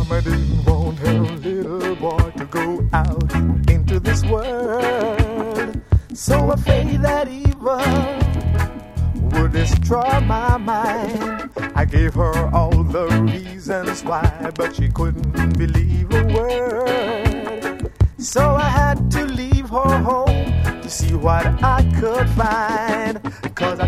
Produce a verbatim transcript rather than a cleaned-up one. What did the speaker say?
Mama didn't want her little boy to go out into this world. So afraid that evil would destroy my mind, I gave her all the reasons why, but she couldn't believe a word. So I had to leave her home to see what I could find, 'cause